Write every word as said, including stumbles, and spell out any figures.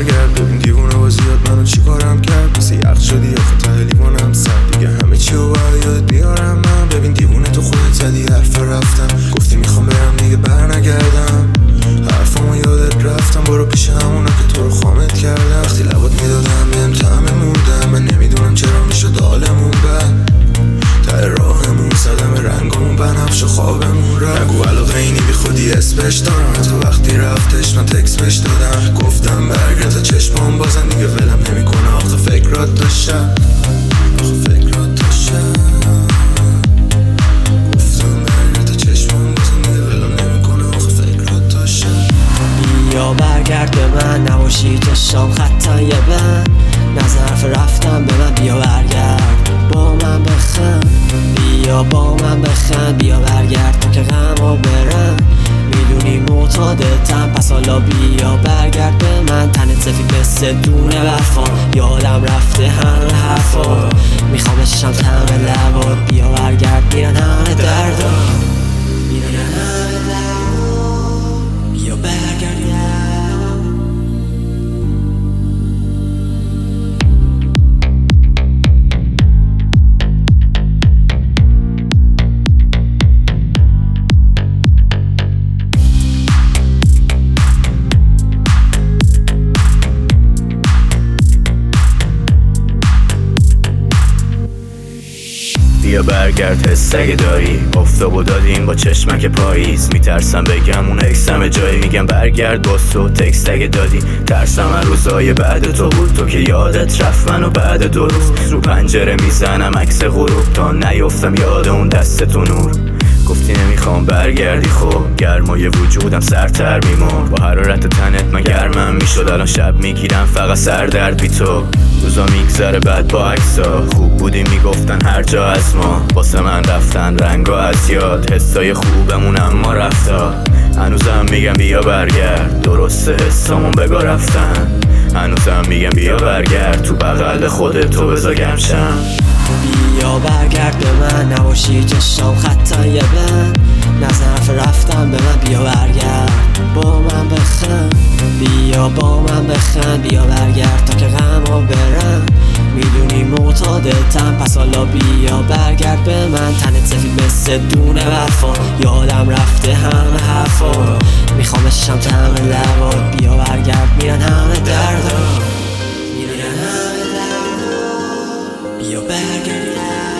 برگرد. ببین دیوونه بازیات منو چی کارم کرد، مثل یخ شدی آخه ته لیوانم سر دیگه همه چی رو باید یاد بیارم من. ببین دیوونه تو خودت زدی حرف رفتم، گفتی میخوام برم دیگه بر نگردم. حرفامو یادت رفتم، برو پیش همونا که تو رو خامت کردم. وقتی لبات میدادم بهم طعم موندم، من نمیدونم چرا میشد حالمون بد. ته راهمون صدم رنگمون بنفش و خوابمون رفت. نگو علاقه اینی بی خودی اسمش دارم، تو وقتی رفتش من تکس بش دادم، گفتم برگرد تا چشمام بازن دیگه ولم نمیکنه. آخه فکرات داشتم، آخه فکرات داشتم، گفتم برگرد تا چشمام بازن دیگه ولم نمیکنه. آخه فکرات داشتم. بیا برگرد به من، نباشی چشام خطا یه بند، نظرف رفتم به من. بیا برگرد با من بخند، بیا با من بخند، بیا برگرد تو که غمو برم. میدونی معتادتم پس حالا بیا برگرد به من. تنت سفید مثل دونه برفا، یادم رفته همه حرفا، میخوام بشم طعم لبات. بیا برگرد میرن همه دردا، میرن همه دردا، بیا برگرد. بیا برگرد حس اگه داری، افتاب و دادیم با چشمک پاییز. میترسم بگم اون اکسم جایی، میگم برگرد با تو تکست اگه دادی. ترسم از روزای بعد تو بود، تو که یادت رفت منو بعد دو روز. رو پنجره میزنم عکس غروب تا نیفتم یاد اون دست تو نور. گفتی نمیخوام برگردی، خب گرمای وجودم سرتر میمون. با حرارت تنت من گرمم میشد، الان شب میگیرم فقط سردرد بی تو. روزا میگذره بعد با عکسا، خوب بودی میگفتن هر جا از ما. واسه من رفتن رنگا از یاد، حسای خوبمون اما رفتا. هنوزم میگم بیا برگرد، درسته حسامون بگا رفتن. هنوزم میگم بیا برگرد، تو بغل خودت تو بزا گمشم. بیا برگرد به من، نباشی چشام خطا یه بند، نظرف رفتم به من. بیا برگرد با من بخند، بیا با من بخند، بیا برگرد تا که غمو برم. میدونی معتادتم پس حالا بیا برگرد به من. تنت سفید مثل دونه برفا، یادم رفته همه حرفا، میخوام بشم طعم لبات. بیا برگرد میرن همه دردا، میرن همه دردا، بیا برگرد.